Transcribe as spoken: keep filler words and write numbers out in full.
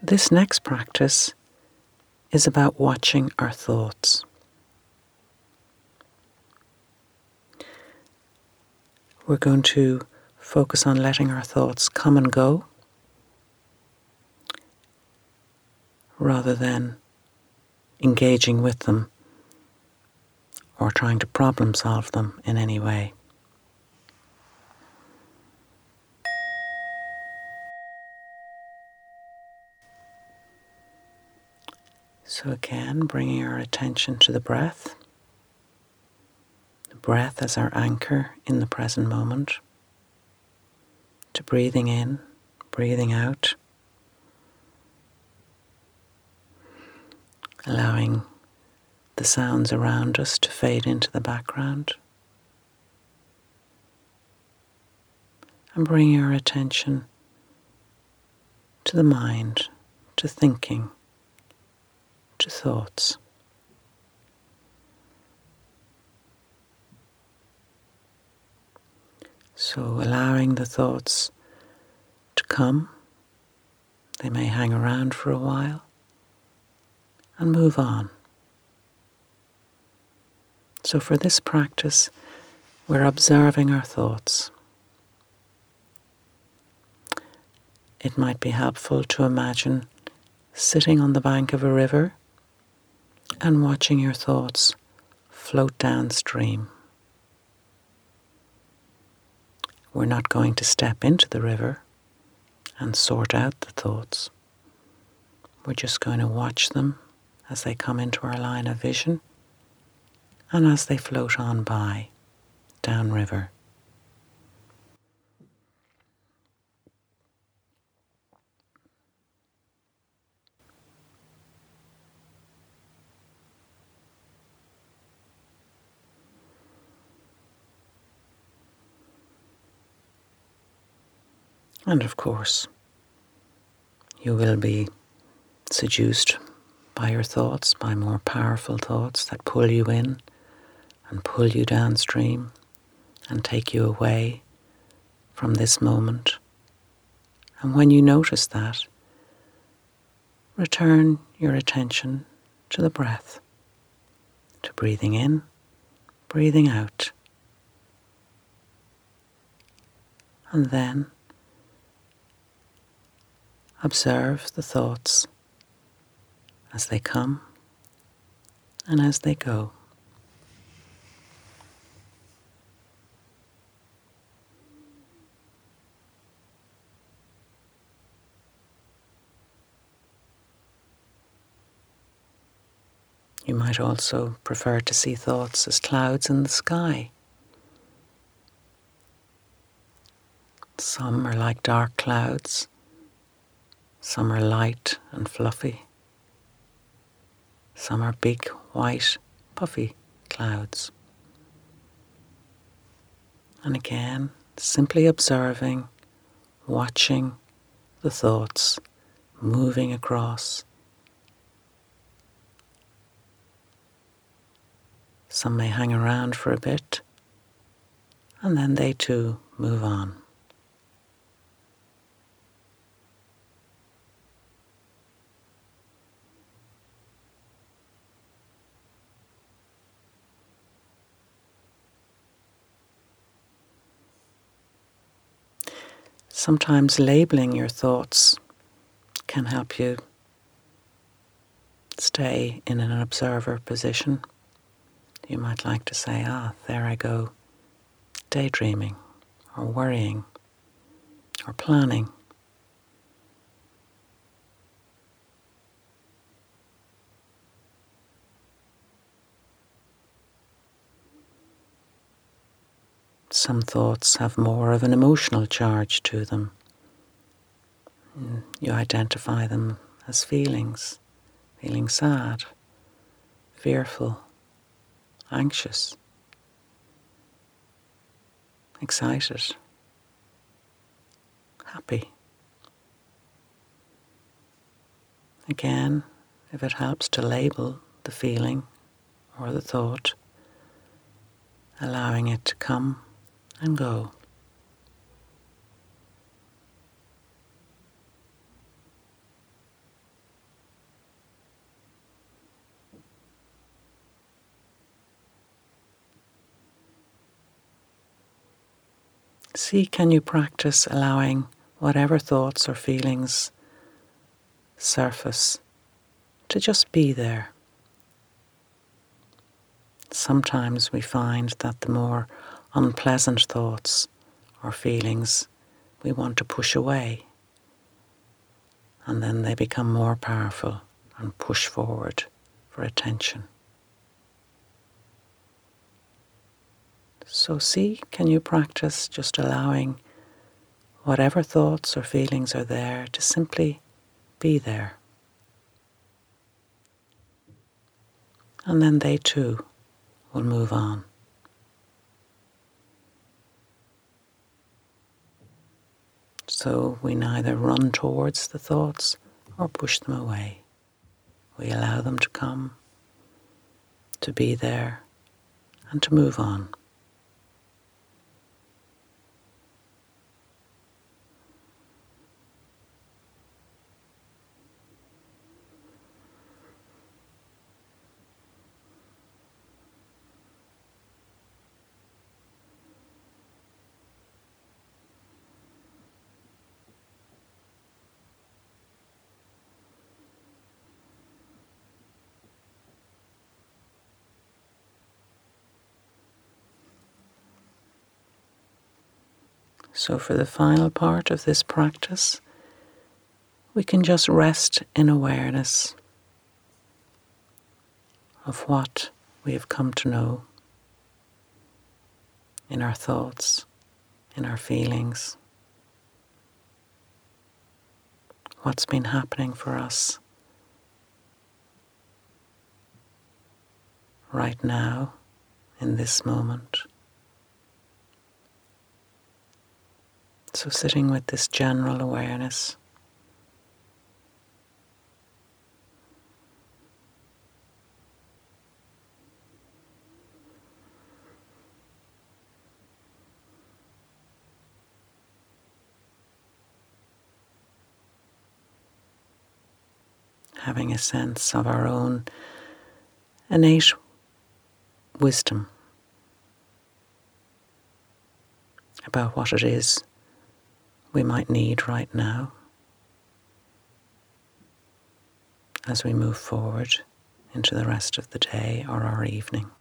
This next practice is about watching our thoughts. We're going to focus on letting our thoughts come and go rather than engaging with them or trying to problem solve them in any way. So again, bringing our attention to the breath. The breath as our anchor in the present moment. To breathing in, breathing out. Allowing the sounds around us to fade into the background. And bringing our attention to the mind, to thinking, to thoughts. So allowing the thoughts to come, they may hang around for a while, and move on. So for this practice, we're observing our thoughts. It might be helpful to imagine sitting on the bank of a river and watching your thoughts float downstream. We're not going to step into the river and sort out the thoughts. We're just going to watch them as they come into our line of vision and as they float on by, downriver. And of course, you will be seduced by your thoughts, by more powerful thoughts that pull you in and pull you downstream and take you away from this moment. And when you notice that, return your attention to the breath, to breathing in, breathing out. And then observe the thoughts as they come and as they go. You might also prefer to see thoughts as clouds in the sky. Some are like dark clouds. Some are light and fluffy. Some are big, white, puffy clouds. And again, simply observing, watching the thoughts moving across. Some may hang around for a bit, and then they too move on. Sometimes labeling your thoughts can help you stay in an observer position. You might like to say, ah, there I go, daydreaming, or worrying, or planning. Some thoughts have more of an emotional charge to them. You identify them as feelings, feeling sad, fearful, anxious, excited, happy. Again, if it helps to label the feeling or the thought, allowing it to come and go. See, can you practice allowing whatever thoughts or feelings surface to just be there? Sometimes we find that the more unpleasant thoughts or feelings we want to push away, and then they become more powerful and push forward for attention. So see, can you practice just allowing whatever thoughts or feelings are there to simply be there? And then they too will move on. So we neither run towards the thoughts or push them away. We allow them to come, to be there, and to move on. So for the final part of this practice, we can just rest in awareness of what we have come to know in our thoughts, in our feelings, what's been happening for us right now, in this moment. So sitting with this general awareness, having a sense of our own innate wisdom about what it is we might need right now as we move forward into the rest of the day or our evening.